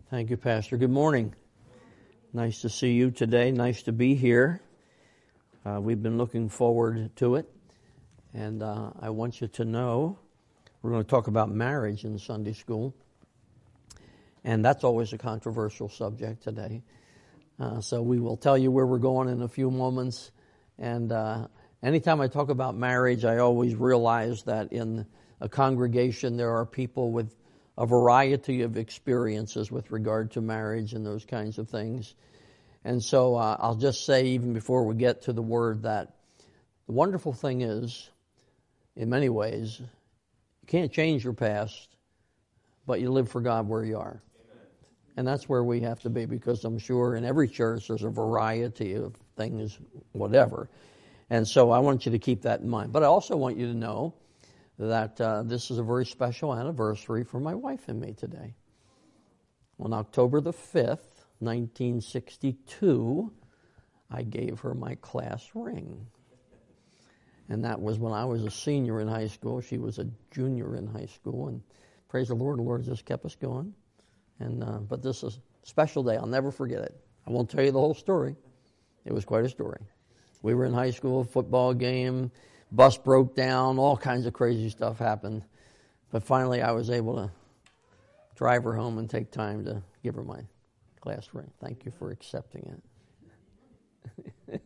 Thank you, Pastor. Good morning. Nice to see you today. Nice to be here. We've been looking forward to it. And I want you to know we're going to talk about marriage in Sunday school. And that's always a controversial subject today. So we will tell you where we're going in a few moments. And anytime I talk about marriage, I always realize that in a congregation there are people with a variety of experiences with regard to marriage and those kinds of things. And so I'll just say, even before we get to the word, that the wonderful thing is, in many ways, you can't change your past, but you live for God where you are. Amen. And that's where we have to be, because I'm sure in every church there's a variety of things, whatever. And so I want you to keep that in mind. But I also want you to know that this is a very special anniversary for my wife and me today. On October the 5th, 1962, I gave her my class ring. And that was when I was a senior in high school. She was a junior in high school. And praise the Lord just kept us going. And but this is a special day. I'll never forget it. I won't tell you the whole story. It was quite a story. We were in high school, football game. Bus broke down, all kinds of crazy stuff happened. But finally I was able to drive her home and take time to give her my class ring. Thank you for accepting it.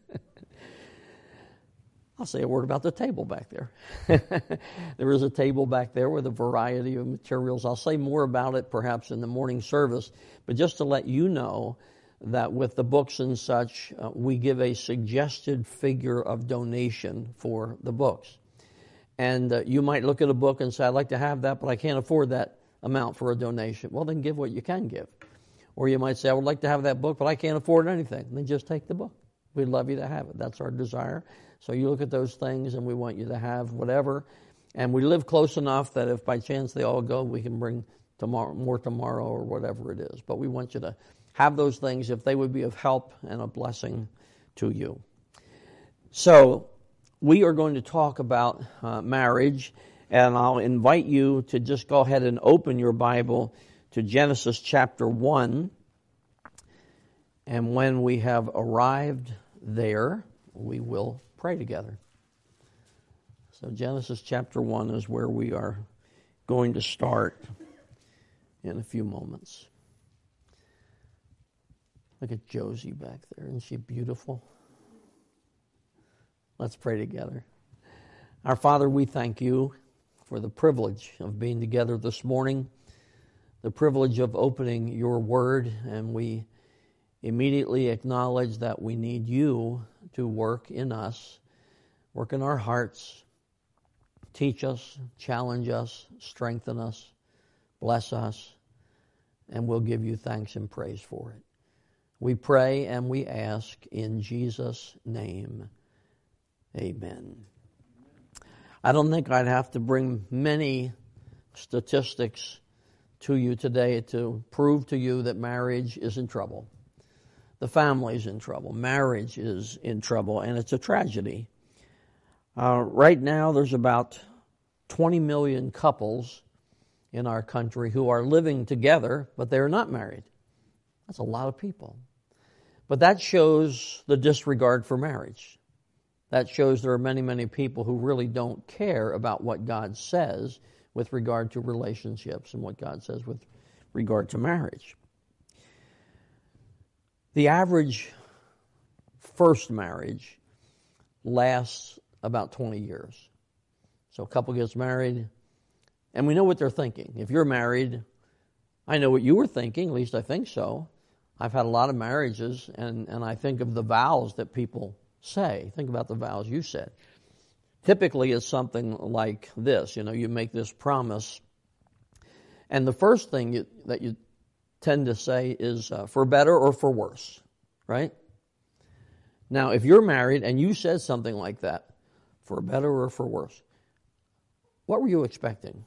I'll say a word about the table back there. There is a table back there with a variety of materials. I'll say more about it perhaps in the morning service, but just to let you know that with the books and such, we give a suggested figure of donation for the books. And you might look at a book and say, I'd like to have that, but I can't afford that amount for a donation. Well, then give what you can give. Or you might say, I would like to have that book, but I can't afford anything. Then just take the book. We'd love you to have it. That's our desire. So you look at those things, and we want you to have whatever. And we live close enough that if by chance they all go, we can bring more tomorrow or whatever it is. But we want you to have those things if they would be of help and a blessing to you. So we are going to talk about marriage, and I'll invite you to just go ahead and open your Bible to Genesis chapter 1. And when we have arrived there, we will pray together. So Genesis chapter 1 is where we are going to start in a few moments. Look at Josie back there. Isn't she beautiful? Let's pray together. Our Father, we thank you for the privilege of being together this morning, the privilege of opening your word, and we immediately acknowledge that we need you to work in us, work in our hearts, teach us, challenge us, strengthen us, bless us, and we'll give you thanks and praise for it. We pray and we ask in Jesus' name. Amen. I don't think I'd have to bring many statistics to you today to prove to you that marriage is in trouble. The family's in trouble. Marriage is in trouble, and it's a tragedy. Right now, there's about 20 million couples in our country who are living together, but they're not married. That's a lot of people. But that shows the disregard for marriage. That shows there are many, many people who really don't care about what God says with regard to relationships and what God says with regard to marriage. The average first marriage lasts about 20 years. So a couple gets married, and we know what they're thinking. If you're married, I know what you were thinking, at least I think so. I've had a lot of marriages, and I think of the vows that people say. Think about the vows you said. Typically, it's something like this. You know, you make this promise, and the first thing that you tend to say is for better or for worse, right? Now, if you're married and you said something like that, for better or for worse, what were you expecting?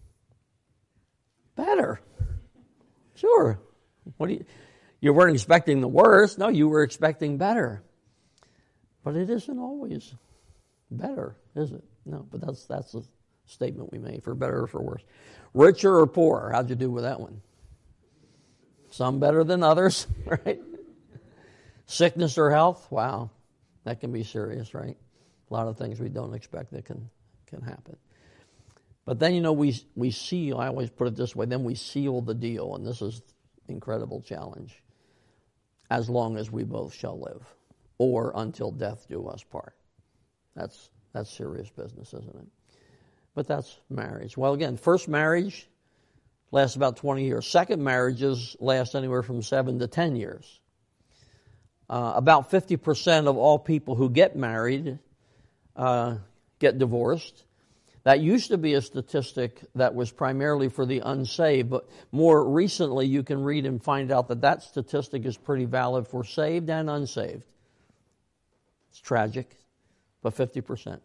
Better. Sure. You weren't expecting the worst. No, you were expecting better. But it isn't always better, is it? No, but that's the statement we made, for better or for worse. Richer or poorer? How'd you do with that one? Some better than others, right? Sickness or health, wow, that can be serious, right? A lot of things we don't expect that can happen. But then, we seal, I always put it this way, then we seal the deal, and this is an incredible challenge. As long as we both shall live, or until death do us part. That's serious business, isn't it? But that's marriage. Well, again, first marriage lasts about 20 years. Second marriages last anywhere from 7 to 10 years. About 50% of all people who get married get divorced. That used to be a statistic that was primarily for the unsaved, but more recently you can read and find out that statistic is pretty valid for saved and unsaved. It's tragic, but 50%.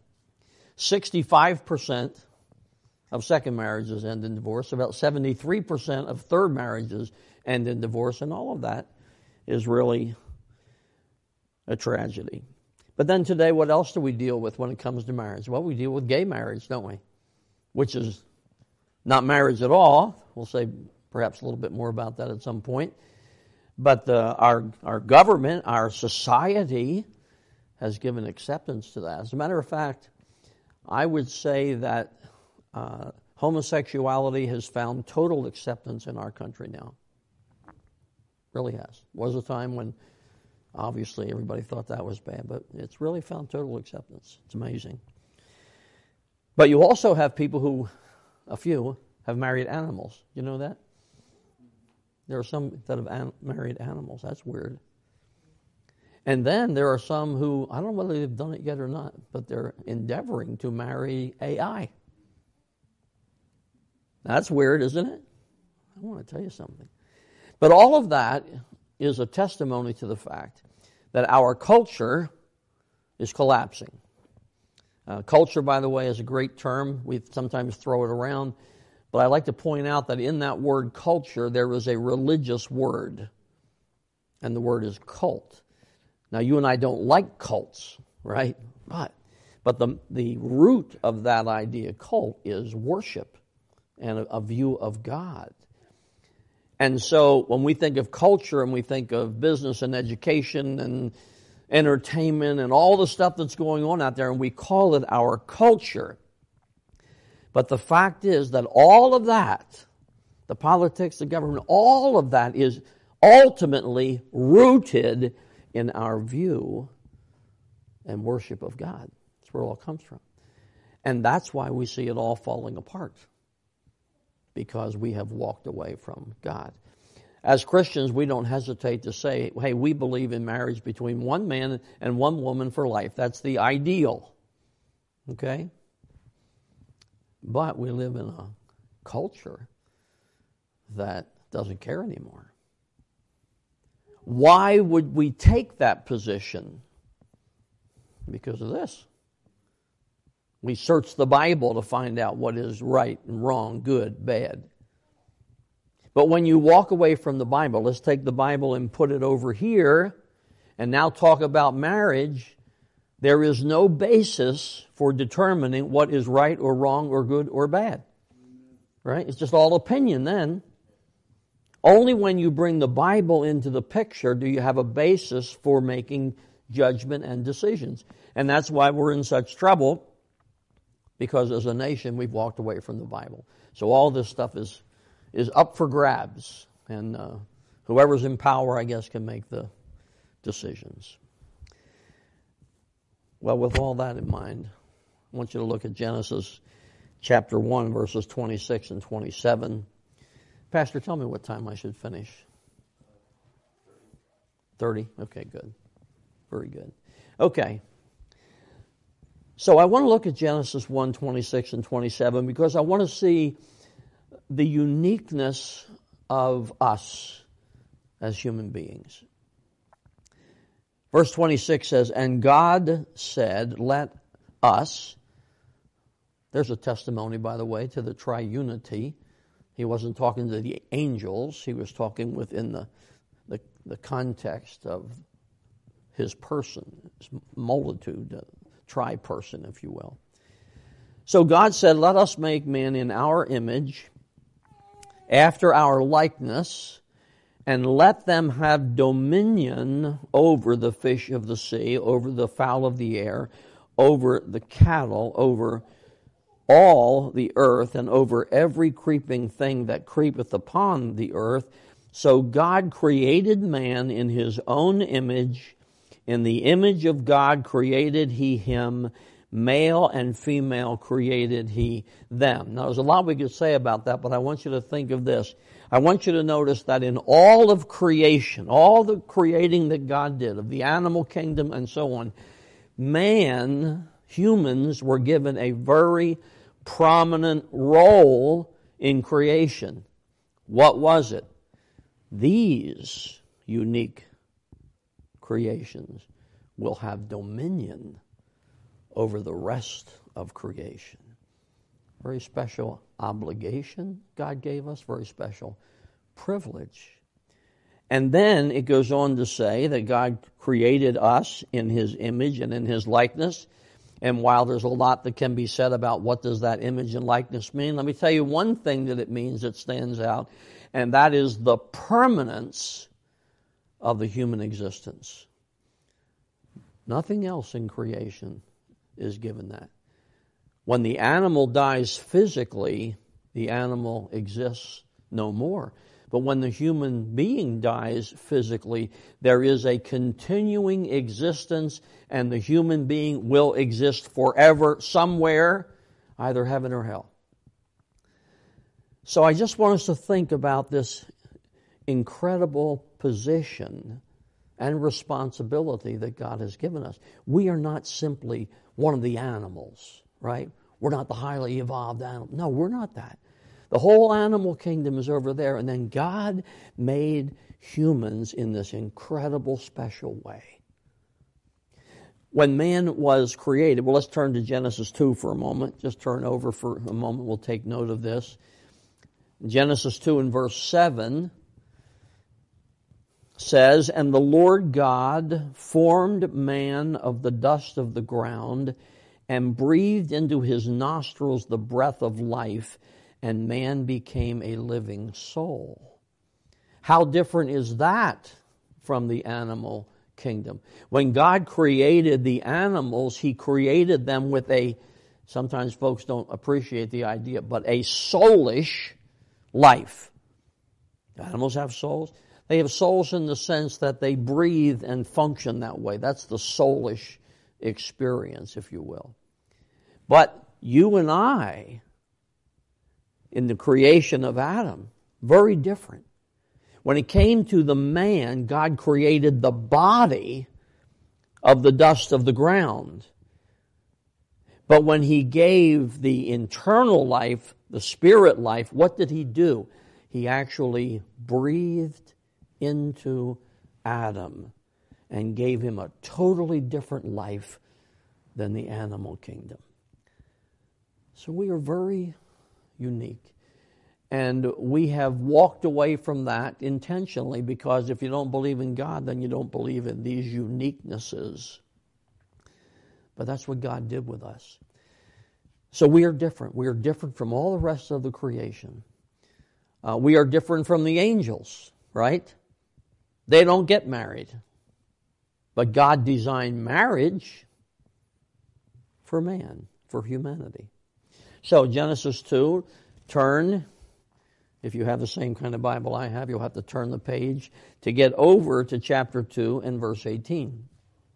65% of second marriages end in divorce. About 73% of third marriages end in divorce, and all of that is really a tragedy. But then today, what else do we deal with when it comes to marriage? Well, we deal with gay marriage, don't we? Which is not marriage at all. We'll say perhaps a little bit more about that at some point. But our government, our society has given acceptance to that. As a matter of fact, I would say that homosexuality has found total acceptance in our country now. Really has. Was a time when obviously everybody thought that was bad, but it's really found total acceptance. It's amazing. But you also have people a few, have married animals. You know that? There are some that have married animals. That's weird. And then there are some who, I don't know whether they've done it yet or not, but they're endeavoring to marry AI. That's weird, isn't it? I want to tell you something. But all of that is a testimony to the fact that our culture is collapsing. Culture, by the way, is a great term. We sometimes throw it around. But I like to point out that in that word culture, there is a religious word. And the word is cult. Now, you and I don't like cults, right? But the root of that idea, cult, is worship and a view of God. And so when we think of culture and we think of business and education and entertainment and all the stuff that's going on out there, and we call it our culture. But the fact is that all of that, the politics, the government, all of that is ultimately rooted in our view and worship of God. That's where it all comes from. And that's why we see it all falling apart. Because we have walked away from God. As Christians, we don't hesitate to say, hey, we believe in marriage between one man and one woman for life. That's the ideal. Okay? But we live in a culture that doesn't care anymore. Why would we take that position? Because of this. We search the Bible to find out what is right and wrong, good, bad. But when you walk away from the Bible, let's take the Bible and put it over here, and now talk about marriage, there is no basis for determining what is right or wrong or good or bad. Right? It's just all opinion then. Only when you bring the Bible into the picture do you have a basis for making judgment and decisions. And that's why we're in such trouble. Because as a nation, we've walked away from the Bible. So all this stuff is up for grabs. And whoever's in power, I guess, can make the decisions. Well, with all that in mind, I want you to look at Genesis chapter 1, verses 26 and 27. Pastor, tell me what time I should finish. 30? Okay, good. Very good. Okay. So I want to look at Genesis 1, 26 and 27 because I want to see the uniqueness of us as human beings. Verse 26 says, and God said, let us. There's a testimony, by the way, to the triunity. He wasn't talking to the angels. He was talking within the context of his person, his multitude, tri-person, if you will. So God said, let us make man in our image, after our likeness, and let them have dominion over the fish of the sea, over the fowl of the air, over the cattle, over all the earth, and over every creeping thing that creepeth upon the earth. So God created man in his own image. In the image of God created he him. Male and female created he them. Now, there's a lot we could say about that, but I want you to think of this. I want you to notice that in all of creation, all the creating that God did, of the animal kingdom and so on, humans were given a very prominent role in creation. What was it? These unique creations will have dominion over the rest of creation. Very special obligation God gave us, very special privilege. And then it goes on to say that God created us in his image and in his likeness. And while there's a lot that can be said about what does that image and likeness mean, let me tell you one thing that it means that stands out, and that is the permanence of the human existence. Nothing else in creation is given that. When the animal dies physically, the animal exists no more. But when the human being dies physically, there is a continuing existence, and the human being will exist forever somewhere, either heaven or hell. So I just want us to think about this incredible position and responsibility that God has given us. We are not simply one of the animals, right? We're not the highly evolved animal. No, we're not that. The whole animal kingdom is over there, and then God made humans in this incredible, special way. When man was created, well, let's turn to Genesis 2 for a moment. Just turn over for a moment. We'll take note of this. Genesis 2 and verse 7 says, "And the Lord God formed man of the dust of the ground and breathed into his nostrils the breath of life, and man became a living soul." How different is that from the animal kingdom? When God created the animals, he created them with sometimes folks don't appreciate the idea, but a soulish life. Animals have souls. They have souls in the sense that they breathe and function that way. That's the soulish experience, if you will. But you and I, in the creation of Adam, very different. When it came to the man, God created the body of the dust of the ground. But when he gave the internal life, the spirit life, what did he do? He actually breathed into Adam and gave him a totally different life than the animal kingdom. So we are very unique. And we have walked away from that intentionally, because if you don't believe in God, then you don't believe in these uniquenesses. But that's what God did with us. So we are different. We are different from all the rest of the creation. We are different from the angels, right? They don't get married. But God designed marriage for man, for humanity. So Genesis 2, turn. If you have the same kind of Bible I have, you'll have to turn the page to get over to chapter 2 and verse 18.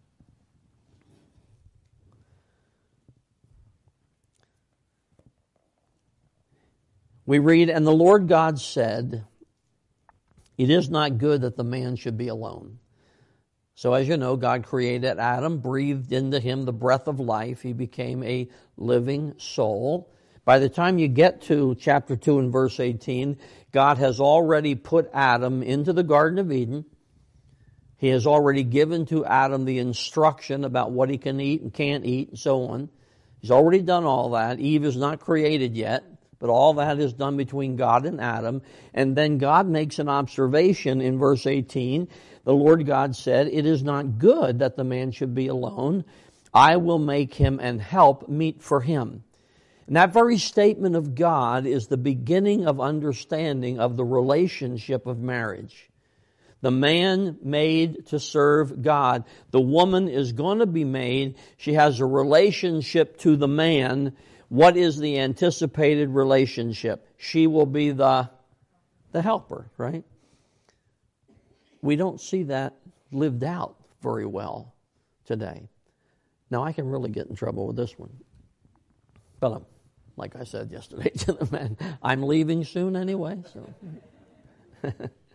We read, "And the Lord God said, It is not good that the man should be alone." So as you know, God created Adam, breathed into him the breath of life. He became a living soul. By the time you get to chapter 2 and verse 18, God has already put Adam into the Garden of Eden. He has already given to Adam the instruction about what he can eat and can't eat and so on. He's already done all that. Eve is not created yet, but all that is done between God and Adam. And then God makes an observation in verse 18. The Lord God said, "It is not good that the man should be alone. I will make him an help meet for him." And that very statement of God is the beginning of understanding of the relationship of marriage. The man made to serve God. The woman is going to be made. She has a relationship to the man. What is the anticipated relationship? She will be the helper, right? We don't see that lived out very well today. Now, I can really get in trouble with this one. But like I said yesterday to the man, I'm leaving soon anyway. So,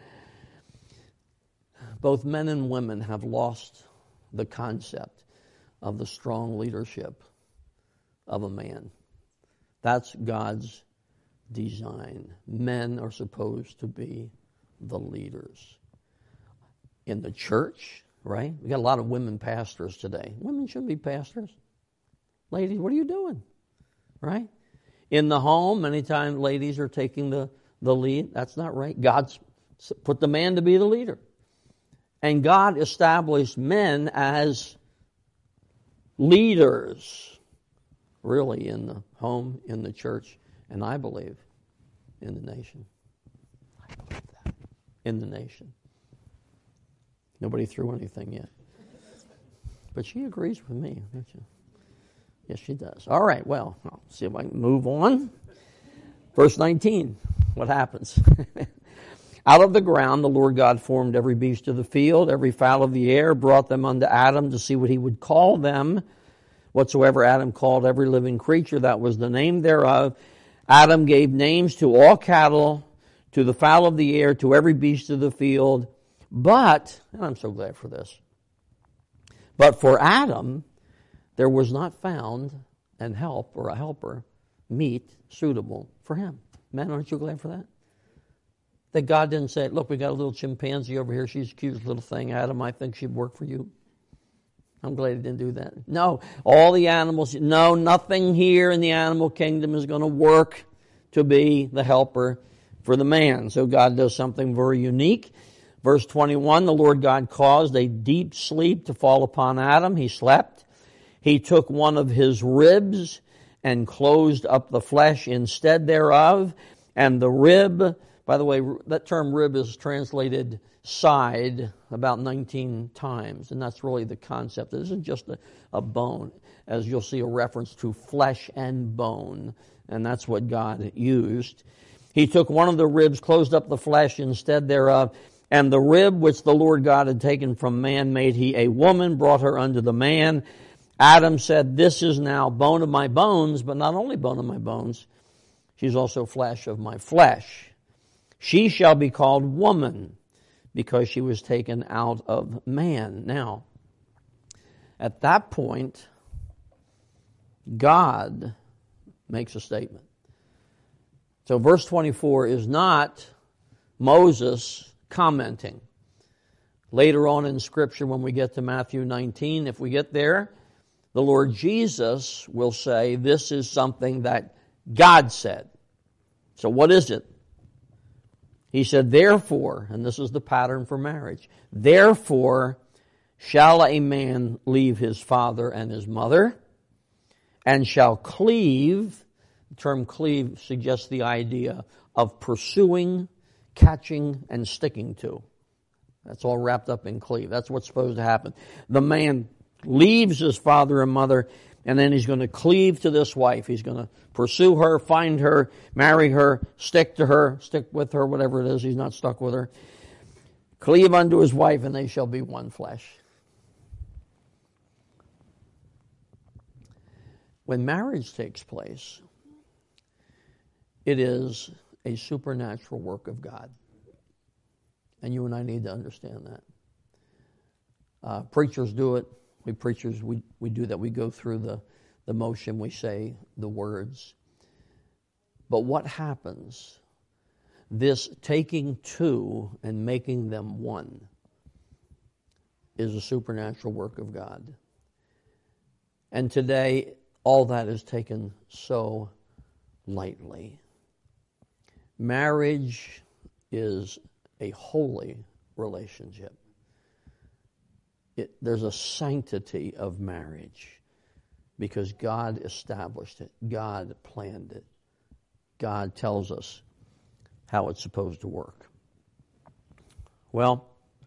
both men and women have lost the concept of the strong leadership of a man. That's God's design. Men are supposed to be the leaders. In the church, right? We got a lot of women pastors today. Women shouldn't be pastors. Ladies, what are you doing? Right? In the home, many times ladies are taking the lead. That's not right. God's put the man to be the leader. And God established men as leaders, really, in the home, in the church, and I believe in the nation. I believe that. In the nation. Nobody threw anything yet. But she agrees with me, doesn't she? Yes, she does. All right, well, I'll see if I can move on. Verse 19, what happens? Out of the ground the Lord God formed every beast of the field, every fowl of the air, brought them unto Adam to see what he would call them. Whatsoever Adam called every living creature, that was the name thereof. Adam gave names to all cattle, to the fowl of the air, to every beast of the field. But, and I'm so glad for this, but for Adam there was not found an help or a helper meet suitable for him. Men, aren't you glad for that? That God didn't say, look, we got a little chimpanzee over here. She's a cute little thing. Adam, I think she'd work for you. I'm glad he didn't do that. No, all the animals, no, nothing here in the animal kingdom is going to work to be the helper for the man. So God does something very unique. Verse 21, the Lord God caused a deep sleep to fall upon Adam. He slept. He took one of his ribs and closed up the flesh instead thereof. And the rib, by the way, that term rib is translated side about 19 times. And that's really the concept. This isn't just a bone, as you'll see a reference to flesh and bone. And that's what God used. He took one of the ribs, closed up the flesh instead thereof. And the rib which the Lord God had taken from man made he a woman, brought her unto the man. Adam said, this is now bone of my bones, but not only bone of my bones, she's also flesh of my flesh. She shall be called woman, because she was taken out of man. Now, at that point, God makes a statement. So verse 24 is not Moses commenting. Later on in Scripture, when we get to Matthew 19, if we get there, the Lord Jesus will say, this is something that God said. So what is it? He said, therefore, and this is the pattern for marriage, therefore shall a man leave his father and his mother, and shall cleave. The term cleave suggests the idea of pursuing, catching, and sticking to. That's all wrapped up in cleave. That's what's supposed to happen. The man leaves his father and mother, and then he's going to cleave to this wife. He's going to pursue her, find her, marry her, stick to her, stick with her, whatever it is. He's not stuck with her. Cleave unto his wife, and they shall be one flesh. When marriage takes place, it is a supernatural work of God. And you and I need to understand that. Preachers do it. We preachers, we do that. We go through the motion. We say the words. But what happens? This taking two and making them one is a supernatural work of God. And today, all that is taken so lightly. Marriage is a holy relationship. There's a sanctity of marriage because God established it. God planned it. God tells us how it's supposed to work. Well,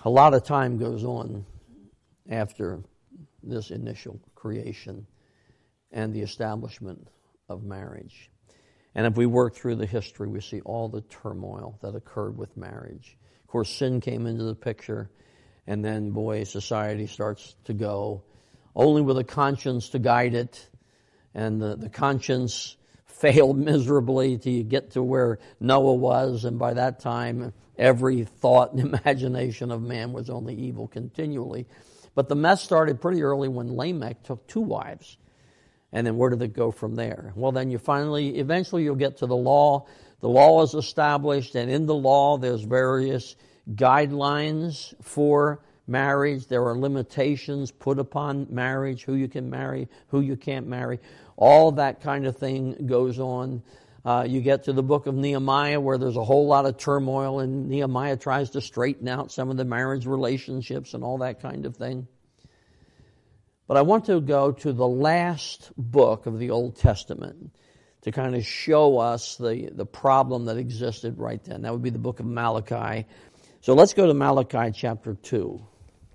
a lot of time goes on after this initial creation and the establishment of marriage. And if we work through the history, we see all the turmoil that occurred with marriage. Of course, sin came into the picture, and then, boy, society starts to go, only with a conscience to guide it, and the conscience failed miserably to get to where Noah was, and by that time, every thought and imagination of man was only evil continually. But the mess started pretty early when Lamech took 2 wives. And then where did it go from there? Well, then eventually you'll get to the law. The law is established, and in the law there's various guidelines for marriage. There are limitations put upon marriage, who you can marry, who you can't marry. All that kind of thing goes on. You get to the book of Nehemiah where there's a whole lot of turmoil, and Nehemiah tries to straighten out some of the marriage relationships and all that kind of thing. But I want to go to the last book of the Old Testament to kind of show us the problem that existed right then. That would be the book of Malachi. So let's go to Malachi chapter 2.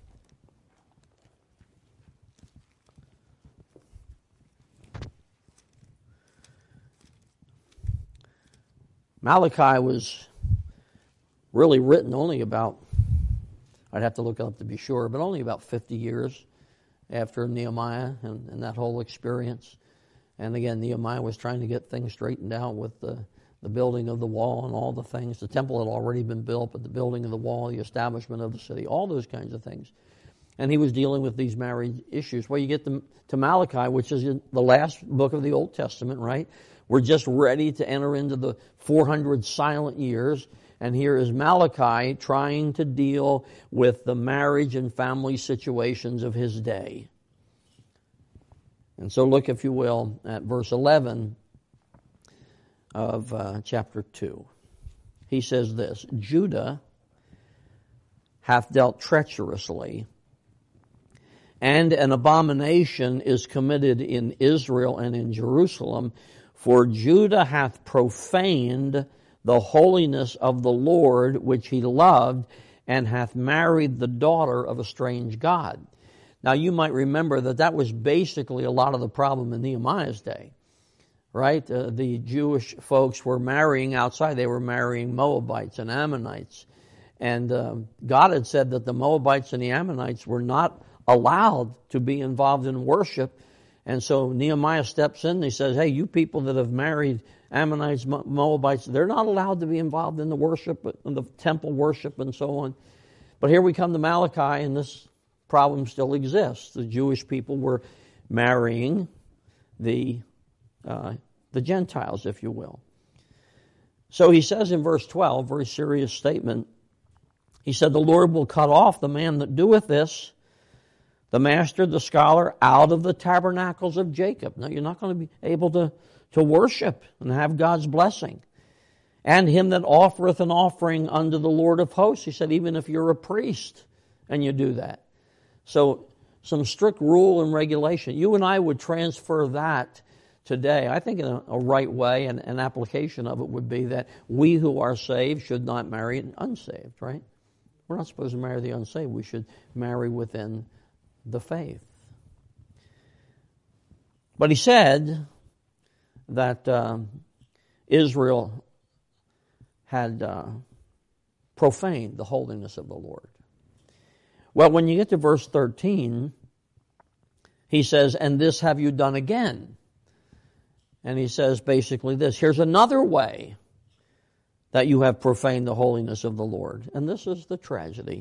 Malachi was really written only about, I'd have to look it up to be sure, but only about 50 years after Nehemiah and that whole experience. And again, Nehemiah was trying to get things straightened out with the building of the wall and all the things. The temple had already been built, but the building of the wall, the establishment of the city, all those kinds of things. And he was dealing with these marriage issues. Well, you get to Malachi, which is the last book of the Old Testament, right? We're just ready to enter into the 400 silent years. And here is Malachi trying to deal with the marriage and family situations of his day. And so look, if you will, at verse 11 of chapter 2. He says this, Judah hath dealt treacherously, and an abomination is committed in Israel and in Jerusalem, for Judah hath profaned the holiness of the Lord which he loved, and hath married the daughter of a strange god. Now you might remember that was basically a lot of the problem in Nehemiah's day, right? The Jewish folks were marrying outside. They were marrying Moabites and Ammonites. And God had said that the Moabites and the Ammonites were not allowed to be involved in worship. And so Nehemiah steps in and he says, hey, you people that have married Ammonites, Moabites, they're not allowed to be involved in the worship, in the temple worship and so on. But here we come to Malachi, and this problem still exists. The Jewish people were marrying the Gentiles, if you will. So he says in verse 12, very serious statement, he said, the Lord will cut off the man that doeth this, the master, the scholar, out of the tabernacles of Jacob. Now, you're not going to be able to worship and have God's blessing. And him that offereth an offering unto the Lord of hosts. He said, even if you're a priest and you do that. So, some strict rule and regulation. You and I would transfer that today. I think in a right way, and an application of it would be that we who are saved should not marry an unsaved, right? We're not supposed to marry the unsaved. We should marry within the faith. But he said that Israel had profaned the holiness of the Lord. Well, when you get to verse 13, he says, and this have you done again. And he says basically this, here's another way that you have profaned the holiness of the Lord. And this is the tragedy.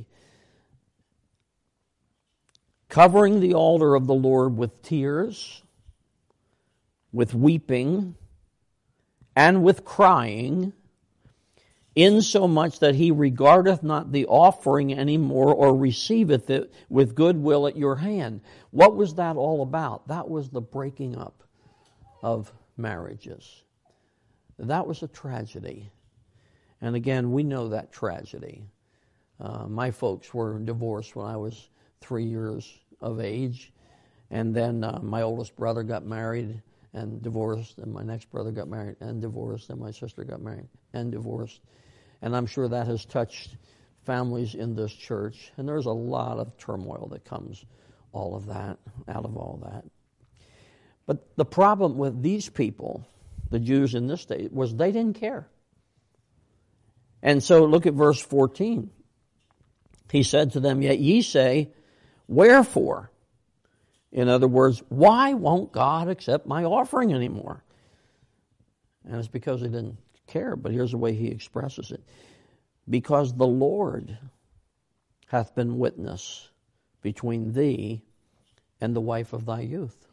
Covering the altar of the Lord with tears, with weeping, and with crying, insomuch that he regardeth not the offering any more, or receiveth it with good will at your hand. What was that all about? That was the breaking up of marriages. That was a tragedy. And again, we know that tragedy. My folks were divorced when I was 3 years of age, and then my oldest brother got married and divorced, and my next brother got married and divorced, and my sister got married and divorced. And I'm sure that has touched families in this church, and there's a lot of turmoil that comes out of all that. But the problem with these people, the Jews in this day, was they didn't care. And so look at verse 14. He said to them, "Yet ye say, wherefore?" In other words, why won't God accept my offering anymore? And it's because they didn't care, but here's the way he expresses it. Because the Lord hath been witness between thee and the wife of thy youth.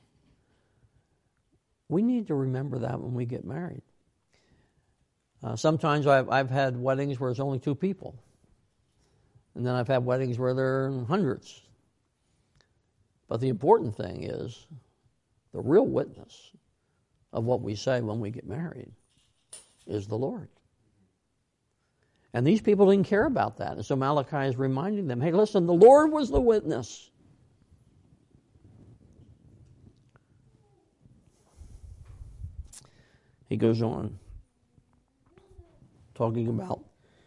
We need to remember that when we get married. Sometimes I've had weddings where it's only two people. And then I've had weddings where there are hundreds. But the important thing is the real witness of what we say when we get married is the Lord. And these people didn't care about that. And so Malachi is reminding them, hey, listen, the Lord was the witness. He goes on, talking about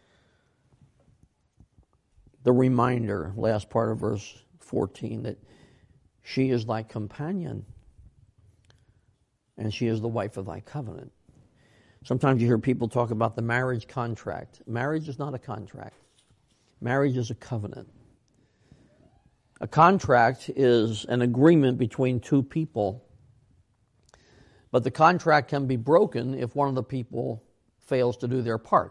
the reminder, last part of verse 14, that she is thy companion and she is the wife of thy covenant. Sometimes you hear people talk about the marriage contract. Marriage is not a contract. Marriage is a covenant. A contract is an agreement between two people, but the contract can be broken if one of the people fails to do their part.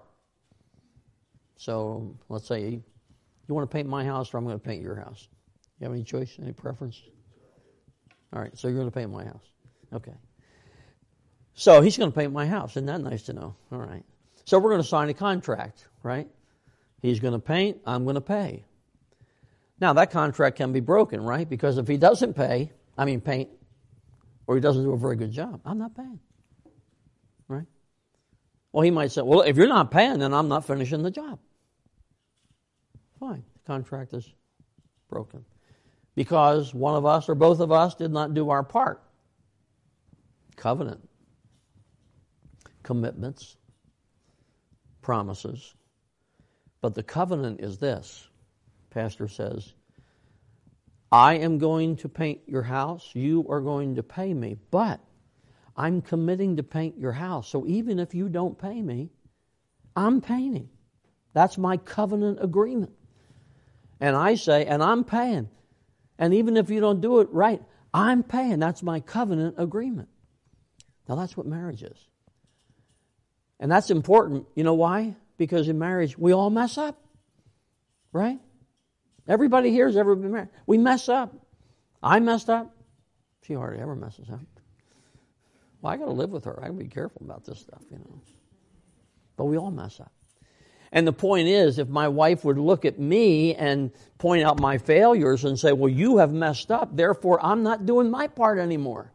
So let's say you want to paint my house or I'm going to paint your house. You have any choice, any preference? All right, so you're going to paint my house. Okay. So he's going to paint my house. Isn't that nice to know? All right. So we're going to sign a contract, right? He's going to paint, I'm going to pay. Now that contract can be broken, right? Because if he doesn't paint, or he doesn't do a very good job, I'm not paying, right? Well, he might say, well, if you're not paying, then I'm not finishing the job. Fine, the contract is broken. Because one of us or both of us did not do our part. Covenant. Commitments. Promises. But the covenant is this. Pastor says, I am going to paint your house. You are going to pay me. But I'm committing to paint your house. So even if you don't pay me, I'm painting. That's my covenant agreement. And I say, and I'm paying. And even if you don't do it right, I'm paying. That's my covenant agreement. Now that's what marriage is. And that's important. You know why? Because in marriage, we all mess up. Right? Everybody here has ever been married. We mess up. I messed up. She hardly ever messes up. Well, I got to live with her. I got to be careful about this stuff, But we all mess up. And the point is, if my wife would look at me and point out my failures and say, well, you have messed up, therefore I'm not doing my part anymore.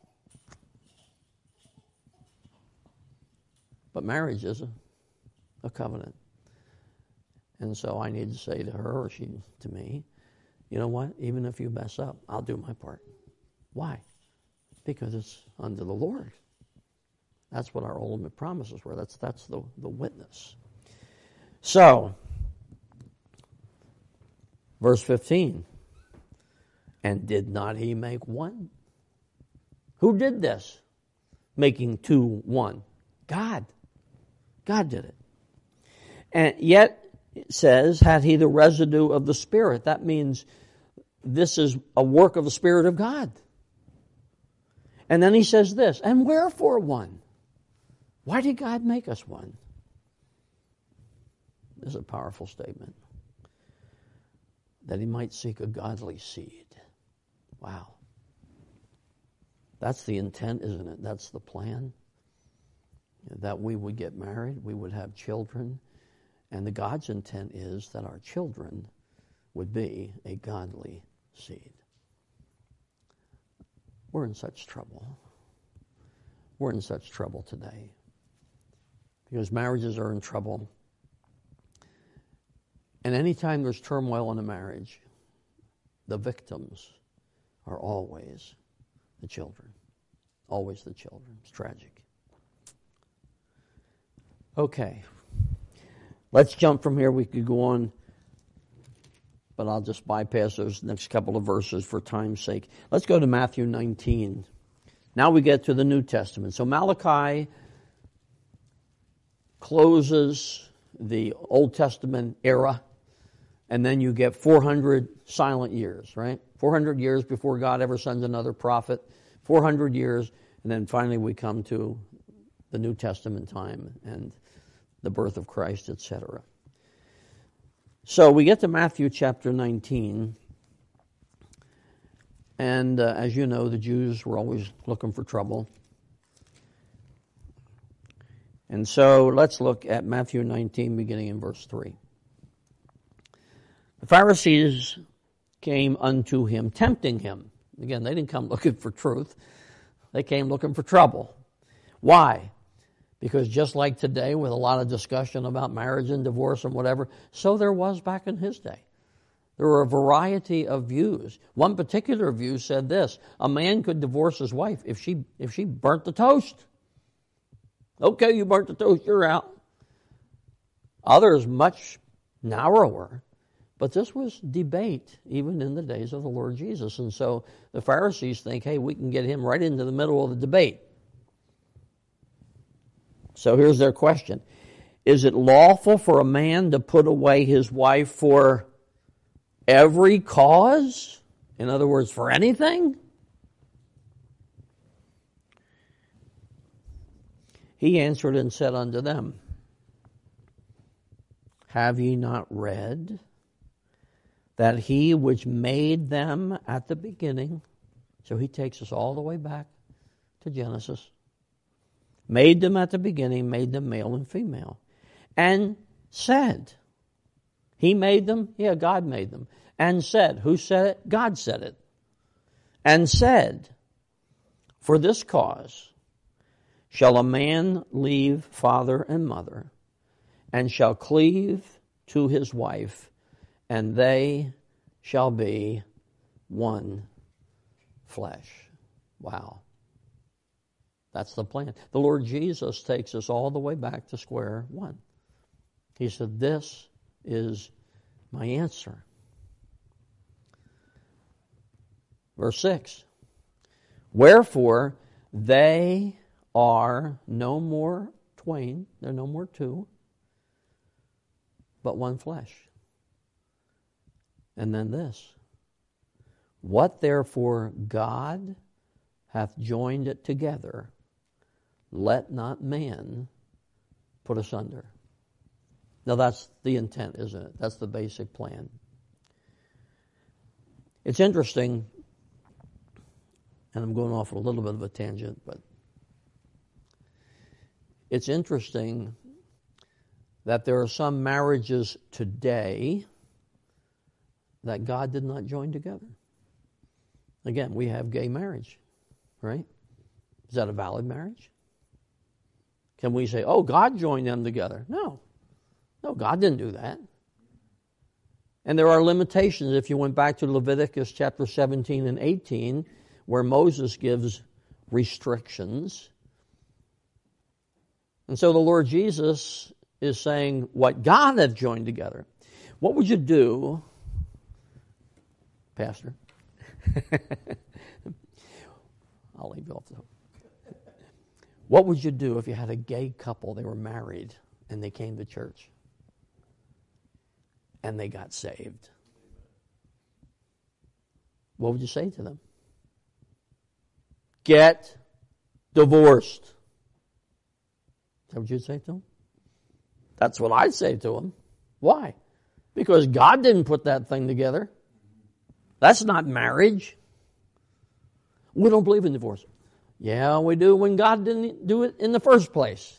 But marriage is a covenant. And so I need to say to her, or she to me, you know what? Even if you mess up, I'll do my part. Why? Because it's under the Lord. That's what our ultimate promises were. That's the witness. So, verse 15, and did not he make one? Who did this? Making two one. God. God did it. And yet, it says, had he the residue of the Spirit. That means this is a work of the Spirit of God. And then he says this, and wherefore one? Why did God make us one? This is a powerful statement. That he might seek a godly seed. Wow. That's the intent, isn't it? That's the plan. That we would get married, we would have children, and the God's intent is that our children would be a godly seed. We're in such trouble. We're in such trouble today. Because marriages are in trouble. And anytime there's turmoil in a marriage, the victims are always the children. Always the children. It's tragic. Okay. Let's jump from here. We could go on but I'll just bypass those next couple of verses for time's sake. Let's go to Matthew 19. Now we get to the New Testament. So Malachi closes the Old Testament era, and then you get 400 silent years, right? 400 years before God ever sends another prophet, 400 years, and then finally we come to the New Testament time and the birth of Christ, etc. So we get to Matthew chapter 19, and as you know, the Jews were always looking for trouble. And so let's look at Matthew 19, beginning in verse 3. The Pharisees came unto him, tempting him. Again, they didn't come looking for truth. They came looking for trouble. Why? Because just like today, with a lot of discussion about marriage and divorce and whatever, so there was back in his day. There were a variety of views. One particular view said this: a man could divorce his wife if she burnt the toast. Okay, you burnt the toast, you're out. Others much narrower. But this was debate even in the days of the Lord Jesus. And so the Pharisees think, hey, we can get him right into the middle of the debate. So here's their question. Is it lawful for a man to put away his wife for every cause? In other words, for anything? He answered and said unto them, have ye not read that he which made them at the beginning, so he takes us all the way back to Genesis, made them at the beginning, made them male and female, and said, he made them? Yeah, God made them. And said, who said it? God said it. And said, for this cause shall a man leave father and mother, and shall cleave to his wife, and they shall be one flesh. Wow. That's the plan. The Lord Jesus takes us all the way back to square one. He said, this is my answer. Verse 6. Wherefore they are no more twain, they're no more two, but one flesh. And then this. What therefore God hath joined it together, let not man put asunder. Now that's the intent, isn't it? That's the basic plan. It's interesting, and I'm going off a little bit of a tangent, but it's interesting that there are some marriages today that God did not join together. Again, we have gay marriage, right? Is that a valid marriage? Can we say, oh, God joined them together? No. No, God didn't do that. And there are limitations. If you went back to Leviticus chapter 17 and 18, where Moses gives restrictions. And so the Lord Jesus is saying what God hath joined together. What would you do, Pastor? I'll leave you off the hook. What would you do if you had a gay couple, they were married, and they came to church? And they got saved. What would you say to them? Get divorced. Is that what you'd say to them? That's what I'd say to them. Why? Because God didn't put that thing together. That's not marriage. We don't believe in divorce. Yeah, we do when God didn't do it in the first place.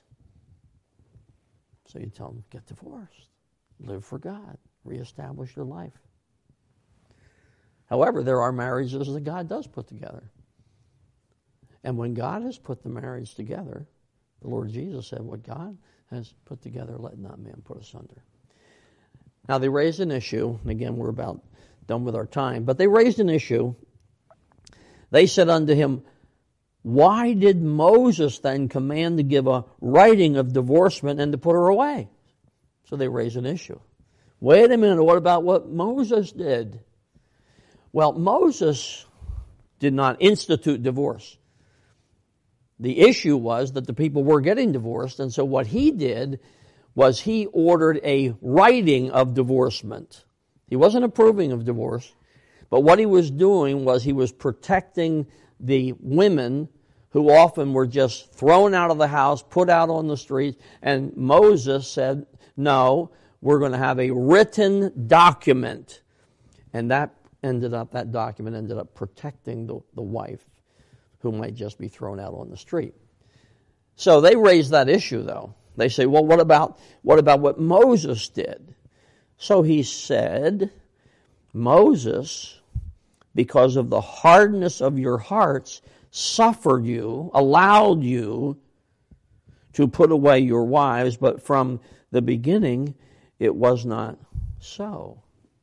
So you tell them, get divorced. Live for God. Reestablish your life. However, there are marriages that God does put together. And when God has put the marriage together, the Lord Jesus said, what God has put together, let not man put asunder. Now, they raised an issue, and again, we're about done with our time, but they raised an issue. They said unto him, why did Moses then command to give a writing of divorcement and to put her away? So they raised an issue. Wait a minute, what about what Moses did? Well, Moses did not institute divorce. The issue was that the people were getting divorced, and so what he did was he ordered a writing of divorcement. He wasn't approving of divorce, but what he was doing was he was protecting the women who often were just thrown out of the house, put out on the streets, and Moses said, no, we're going to have a written document. And that document ended up protecting the wife who might just be thrown out on the street. So they raised that issue, though. They say, well, what about what Moses did? So he said, Moses, because of the hardness of your hearts, allowed you to put away your wives, but from the beginning it was not so.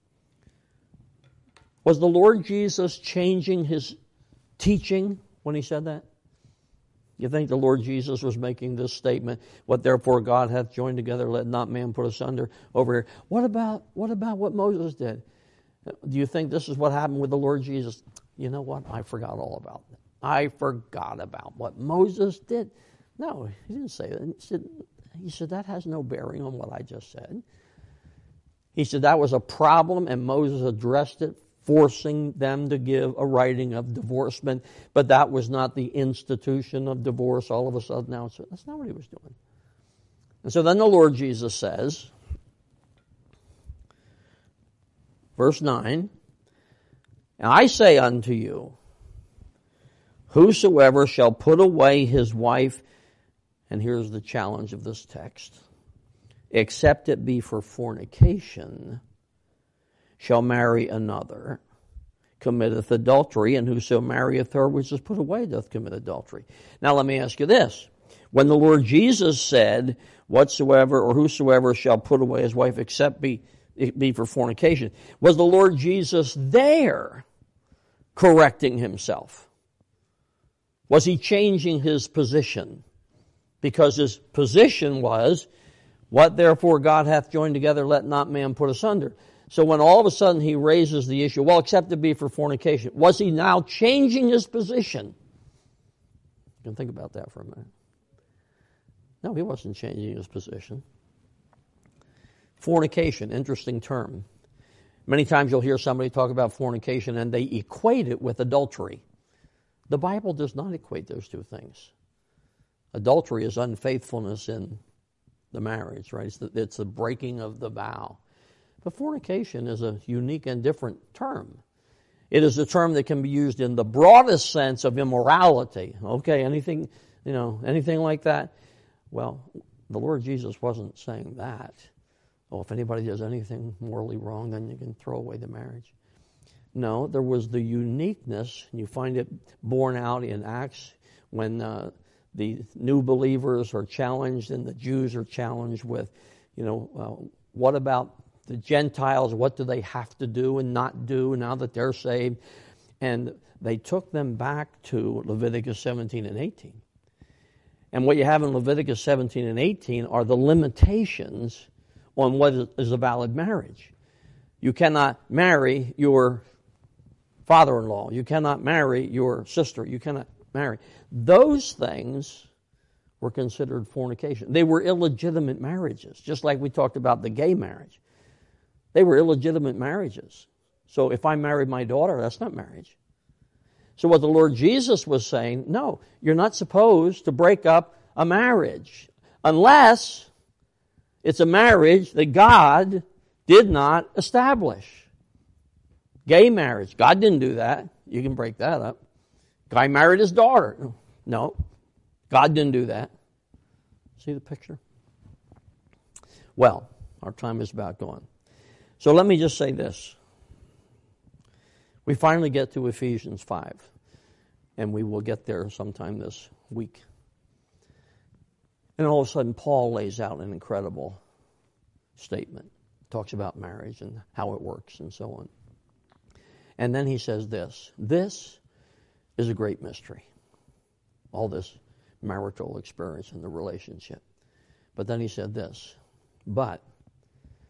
Was the Lord Jesus changing his teaching when he said that? You think the Lord Jesus was making this statement, what therefore God hath joined together, let not man put asunder, over here? What about what Moses did? Do you think this is what happened with the Lord Jesus? You know what? I forgot all about that. I forgot about what Moses did. No, he didn't say that. He said that has no bearing on what I just said. He said that was a problem, and Moses addressed it, forcing them to give a writing of divorcement, but that was not the institution of divorce all of a sudden. Now, that's not what he was doing. And so then the Lord Jesus says, verse 9, and I say unto you, whosoever shall put away his wife, and here's the challenge of this text, except it be for fornication, shall marry another, committeth adultery, and whoso marrieth her which is put away doth commit adultery. Now let me ask you this. When the Lord Jesus said, whatsoever or whosoever shall put away his wife except it be for fornication, was the Lord Jesus there correcting himself? Was he changing his position? Because his position was, what therefore God hath joined together, let not man put asunder. So when all of a sudden he raises the issue, well, except it be for fornication, was he now changing his position? You can think about that for a minute. No, he wasn't changing his position. Fornication, interesting term. Many times you'll hear somebody talk about fornication and they equate it with adultery. The Bible does not equate those two things. Adultery is unfaithfulness in the marriage, right? It's the breaking of the vow. But fornication is a unique and different term. It is a term that can be used in the broadest sense of immorality. Okay, anything like that? Well, the Lord Jesus wasn't saying that. Oh, if anybody does anything morally wrong, then you can throw away the marriage. No, there was the uniqueness, and you find it borne out in Acts when the new believers are challenged and the Jews are challenged with, what about the Gentiles? What do they have to do and not do now that they're saved? And they took them back to Leviticus 17 and 18. And what you have in Leviticus 17 and 18 are the limitations on what is a valid marriage. You cannot marry your father-in-law. You cannot marry your sister. You cannot marry. Those things were considered fornication. They were illegitimate marriages, just like we talked about the gay marriage. They were illegitimate marriages. So if I married my daughter, that's not marriage. So what the Lord Jesus was saying, no, you're not supposed to break up a marriage unless it's a marriage that God did not establish. Gay marriage, God didn't do that. You can break that up. Guy married his daughter. No, God didn't do that. See the picture? Well, our time is about gone. So let me just say this. We finally get to Ephesians 5, and we will get there sometime this week. And all of a sudden, Paul lays out an incredible statement. Talks about marriage and how it works and so on. And then he says this is a great mystery, all this marital experience in the relationship. But then he said this, but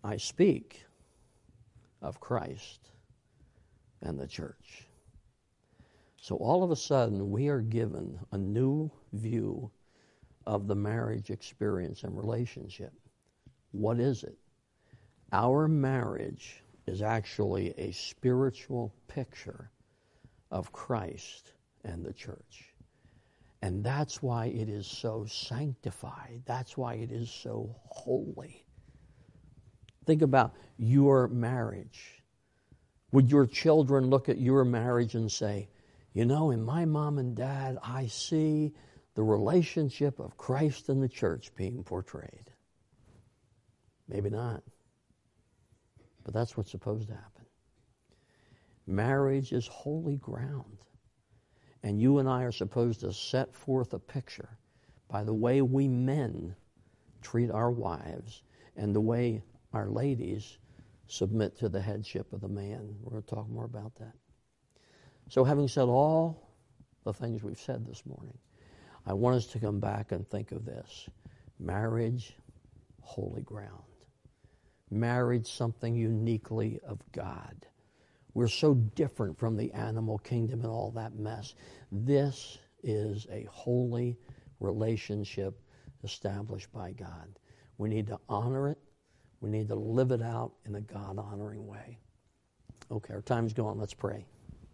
I speak of Christ and the church. So all of a sudden, we are given a new view of the marriage experience and relationship. What is it? Our marriage is actually a spiritual picture of Christ and the church. And that's why it is so sanctified. That's why it is so holy. Think about your marriage. Would your children look at your marriage and say, you know, in my mom and dad, I see the relationship of Christ and the church being portrayed? Maybe not. But that's what's supposed to happen. Marriage is holy ground. And you and I are supposed to set forth a picture by the way we men treat our wives and the way our ladies submit to the headship of the man. We're going to talk more about that. So having said all the things we've said this morning, I want us to come back and think of this. Marriage, holy ground. Marriage, something uniquely of God. We're so different from the animal kingdom and all that mess. This is a holy relationship established by God. We need to honor it. We need to live it out in a God-honoring way. Okay, our time's gone. Let's pray.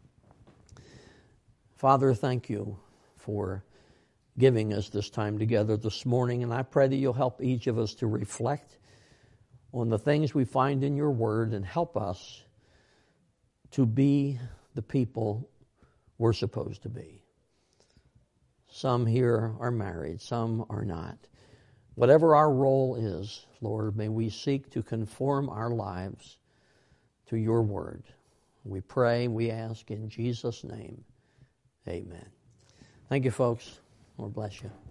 Father, thank you for giving us this time together this morning, and I pray that you'll help each of us to reflect on the things we find in your word and help us to be the people we're supposed to be. Some here are married, some are not. Whatever our role is, Lord, may we seek to conform our lives to your word. We pray, we ask in Jesus' name. Amen. Thank you, folks. Lord bless you.